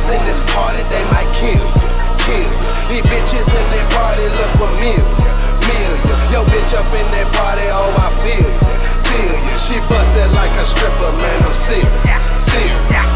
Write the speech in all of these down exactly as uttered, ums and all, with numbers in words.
niggas in this party, they might kill you, kill you. These bitches in that party look familiar, million. Yo bitch up in that party, oh I feel you, feel you. She busted like a stripper, man, I'm serious, serious.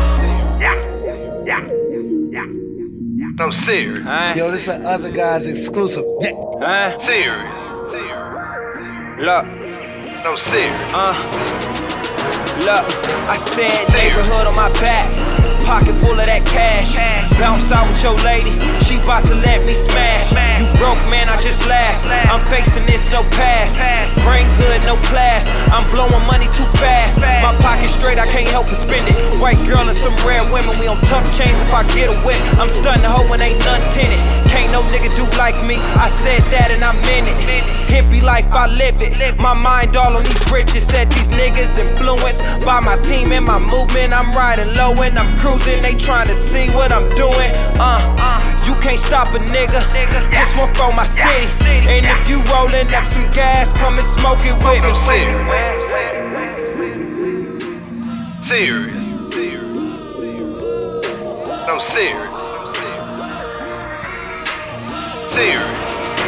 I'm serious. Uh, Yo, this is other guys exclusive. Yeah. Uh, serious. Look. I'm serious. Uh. Look. I said neighborhood on my back. Pocket full of that cash. Bounce out with your lady. She bout to let me smash. You broke, man, I just laugh. I'm facing this, no pass. Brain good, no class. I'm blowing money too fast. My pocket straight, I can't help but spend it. White girl and some rare women. We on tough chains if I get a whip. I'm stunning the hoe and ain't none tinted. Can't no nigga do like me. I said that and I meant it. Hippie life, I live it. My mind all on these riches. Said these niggas influenced by my team and my movement. I'm riding low and I'm cruising. They tryna see what I'm doing. Uh, you can't stop a nigga. This one for my city. And if you rolling up some gas, come and smoke it with me. Serious. I'm serious. Serious.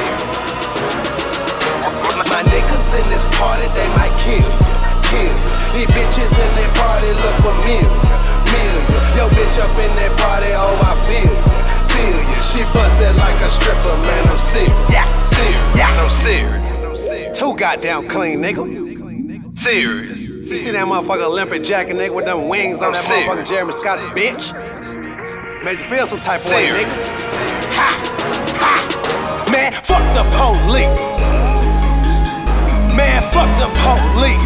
My niggas in this party, they might kill you, kill you. These bitches in that party look familiar, million. Yo bitch up in that party, oh I feel you, feel you. She busted like a stripper, man, I'm serious, yeah, serious, yeah. I'm serious. Too goddamn clean, nigga. Serious. You see that motherfucker Olympic jacket, nigga, with them wings on that motherfucker Jeremy Scott, the bitch? Made you feel some type of way, nigga. Ha, ha. Man, fuck the police. Man, fuck the police.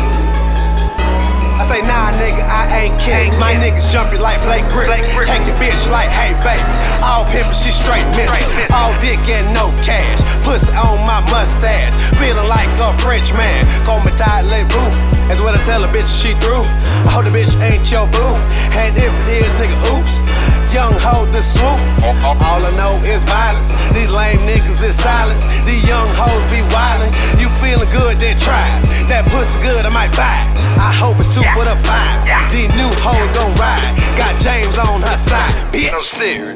I say, nah, nigga, I ain't kidding. My niggas jumping like Blake Griffin. Take your bitch like, hey, baby. All pimpin', she straight missing. All dick and no cash. Pussy on my mustache. Feeling like a French man. Call me tired, let boo. That's what I tell a bitch she through. I hope the bitch ain't your boo. And if it is, nigga, oops. Young hoe the swoop. All I know is violence. These lame niggas is silence. These young hoes be wildin'. You feeling good, then try it. That pussy good, I might buy it. I hope it's two for the five. These new hoes gon' ride. Got James on her side, bitch. I'm serious.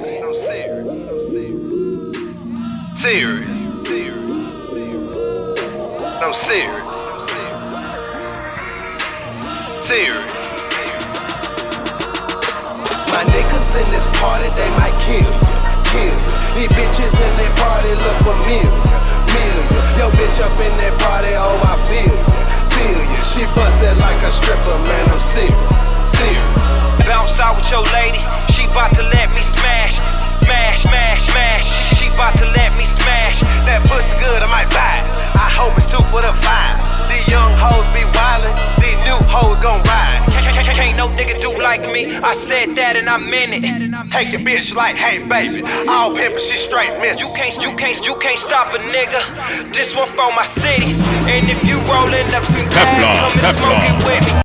Serious. I'm serious. Serious. My niggas in this party, they might kill you, kill you. These bitches in that party look familiar, million. Yo bitch up in that party, oh I feel you, feel you. She busted like a stripper, man, I'm serious, serious. Bounce out with your lady, she bout to let me smash. Smash, smash, smash, she, she bout to let me smash. That pussy good, I might buy it. I hope it's two for the five. These young hoes be wildin', these new hoes gon' ride. Can't no nigga do like me. I said that and I meant it. Take your bitch like, hey baby. All pimpin', she straight miss. You can't, you can't, you can't stop a nigga. This one for my city. And if you rollin' up some gas, come and smoke it with me.